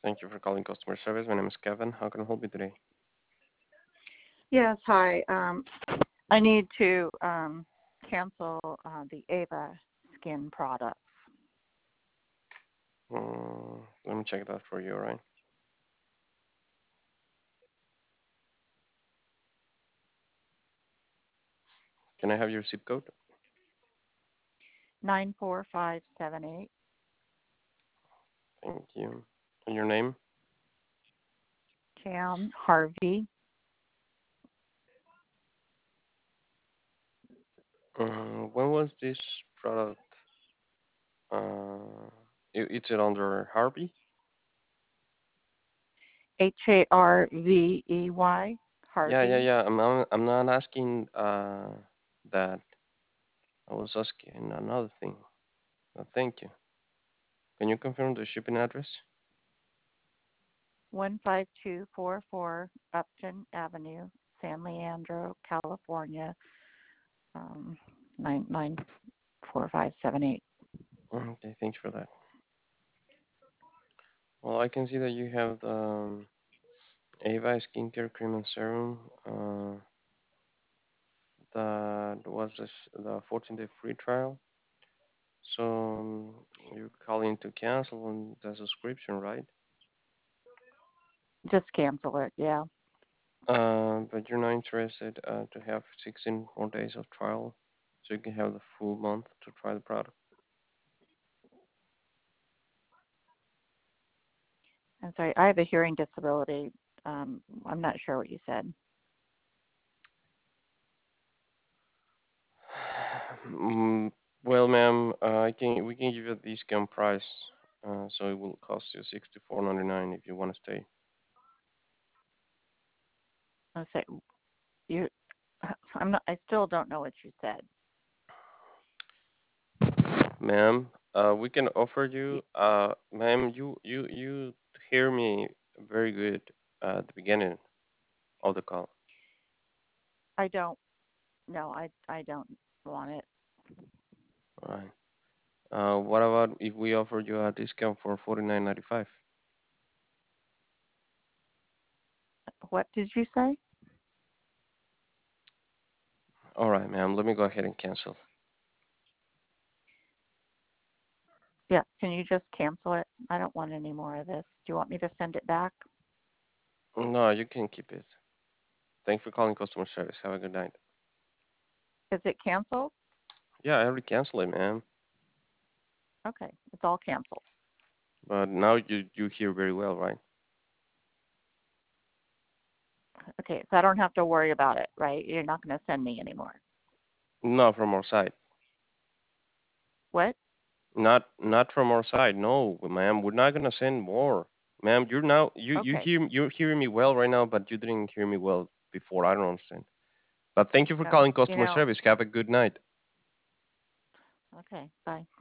Thank you for calling customer service. My name is Kevin. How can I help you today? Yes, hi. I need to cancel the Ava skin products. Let me check that for you, all right? Can I have your zip code? 94578. Thank you. And your name? Jan Harvey. When was this product? Uh, it's it under Harvey? Harvey. Harvey. Yeah. I'm not asking that. I was asking another thing. Thank you. Can you confirm the shipping address? 15244 Upton Avenue, San Leandro, California, 94578. Okay, thanks for that. Well, I can see that you have the Ava skincare cream and serum. That was the 14-day free trial. So you're calling to cancel on the subscription, right? Just cancel it, yeah. But you're not interested to have 16 more days of trial, so you can have the full month to try the product. I'm sorry, I have a hearing disability. I'm not sure what you said. Well, ma'am, we can give you a discount price, so it will cost you $64.99 if you want to stay. I say you. I'm not. I still don't know what you said. Ma'am, we can offer you, ma'am, you hear me very good at the beginning of the call. I don't. No, I don't want it. All right. What about if we offer you a discount for 49.95? What did you say? All right, ma'am. Let me go ahead and cancel. Yeah, can you just cancel it? I don't want any more of this. Do you want me to send it back? No, you can keep it. Thanks for calling customer service. Have a good night. Is it canceled? Yeah, I already canceled it, ma'am. Okay, it's all canceled. But now you hear very well, right? Okay, so I don't have to worry about it, right? You're not going to send me anymore. Not from our side. What? Not from our side. No, ma'am. We're not gonna send more, ma'am. You're now Okay. you're hearing me well right now, but you didn't hear me well before. I don't understand. But thank you for No, calling customer service. Have a good night. okay, bye.